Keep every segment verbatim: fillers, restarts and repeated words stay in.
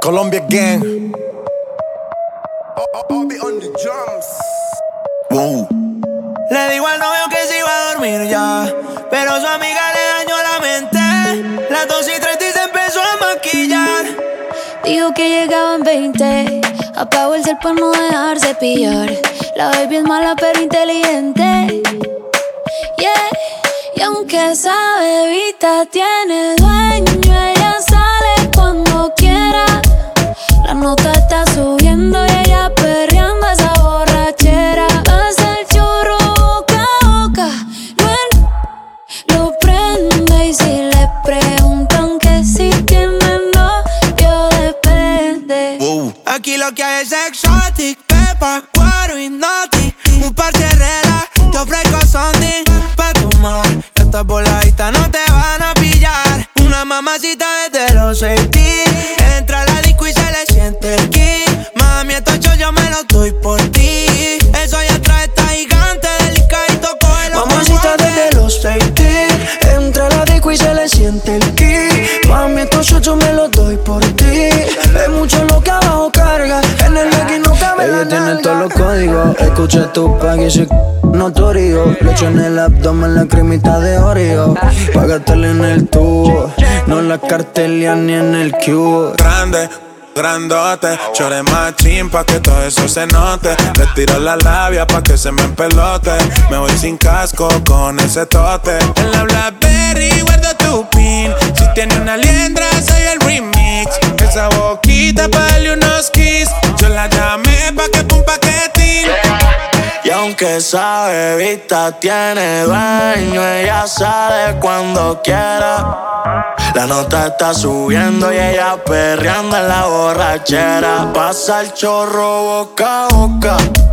Colombia Gang. Obi on the drums. Wow. Le digo al novio que se iba a dormir ya, pero su amiga le dañó la mente. Las dos y treinta y se empezó a maquillar. Dijo que llegaba en veinte. Apagó el cel para no dejarse pillar. La baby es mala pero inteligente. Yeah. Y aunque esa bebita tiene dueño, ella sale cuando quiera. La nota está subiendo y ella perreando esa borrachera. Hace el churro boca a boca, bueno, lo prende. Y si le preguntan que si tiene novio, depende. Wow. Aquí lo que hay es exotic, pepa, guaro, hipnotic. Un parche rela, te ofrezco something pa' tomar. Estas voladitas no te van a pillar. Una mamacita desde los seis. Entra a la disco y se le siente el ki. Mami, estos yo me los doy por ti. Eso ya trae esta gigante delicadito, cógelo. Mamacita desde los seis. Entra a la disco y se le siente el ki. Mami, estos yo me los doy por ti. Es mucho lo que abajo carga. En el legging no cabe la nalga. Ella tiene todos los códigos. Escucha tu pack y soy notorio. Le echo en el abdomen la cremita de Oreo. Pa' gastarle en el tubo. No la cartelia ni en el cubo. Grande, grandote, chore machín pa' que todo eso se note. Le tiro la labia pa' que se me empelote. Me voy sin casco con ese tote. En la Blackberry guardo tu pin. Si tiene una liendra soy el remix. Esa boquita pa' darle unos kiss. Yo la llamé pa' que pum paquetín. Y aunque esa bebita tiene dueño, ella sale cuando quiera. La nota está subiendo y ella perreando en la borrachera. Pasa el chorro boca a boca,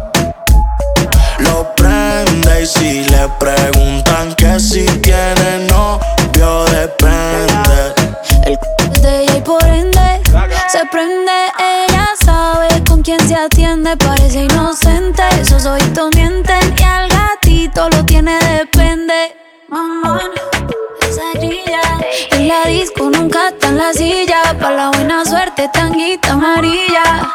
lo prende. Y si le preguntan que si tiene novio, depende. El c*** de ella y por ende se prende. Ella sabe con quién se atiende. Parece inocente, esos ojitos mienten. Y al gatito lo tiene depende. Mamá, esa grilla. En la disco nunca está en la silla. Pa' la buena suerte, tanguita amarilla.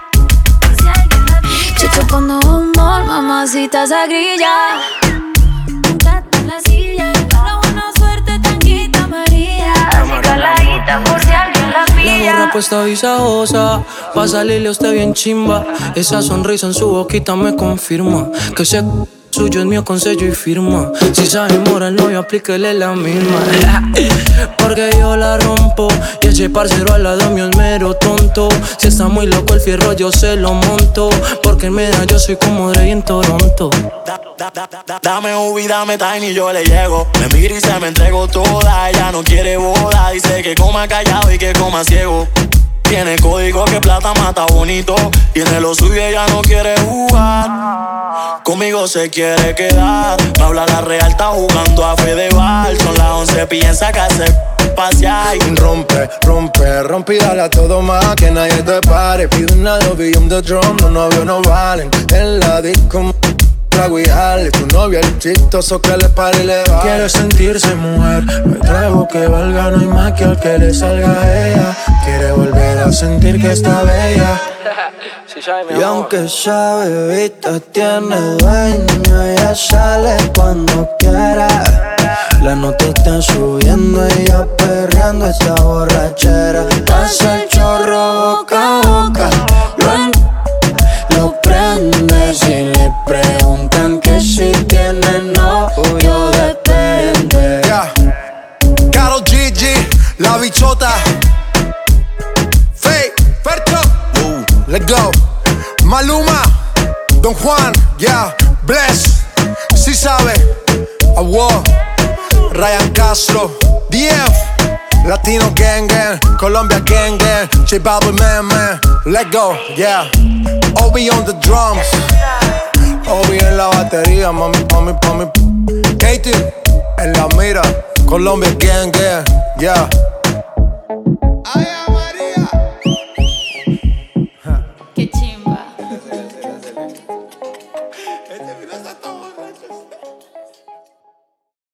Chicho cuando humor, mamacita esa grilla. Nunca está en la silla. Pa' la buena suerte, tanguita amarilla. Así caladita por si alguien la pilla. La gorra puesta visajosa, pa' salirle a usted bien chimba. Esa sonrisa en su boquita me confirma que ese suyo es mío con sello y firma. Si se enamora el novio, aplíquele la misma. Porque yo la rompo y ese parcero al lado mío es mero tonto. Si está muy loco el fierro yo se lo monto. Porque en media yo soy como Dre en Toronto. Da, da, da, da, dame Ubi, dame Tiny y yo le llego. Me mira y se me entrego toda. Ella no quiere boda, dice que coma callado y que coma ciego. Tiene código que plata mata bonito. Tiene lo suyo y ella no quiere jugar. Conmigo se quiere quedar. Me habla la real, está jugando a Fedeval. Son las once, piensa que hace pasear. Rompe, rompe, rompe y dale a todo más. Que nadie te pare. Pide una doble on the drum. Los novios no valen. En la disco trago y jale. Tu novio el chistoso que le pare y le va. Quiere sentirse mujer. Me traigo que valga, no hay más que al que le salga a ella. Quiere volver a sentir que está bella. Y aunque esa bebita tiene dueño, ella sale cuando quiera. La nota está subiendo, ella perreando esta borrachera. Pasa el chorro boca a boca, lo, lo prende. Si le preguntan que si tiene novio, depende. Yeah. Karol G G, la bichota. Faye, Fercho. Uh, let's go. Maluma, Don Juan, yeah, Bless, si sabe, Awo, Ryan Castro, D F, Latino Gang Gang, Colombia Gang Gang, J Balvin Man Man, let's go, yeah, Obi on the drums, Obi en la batería, mami, mami, mami, Katie en la mira, Colombia Gang Gang, yeah.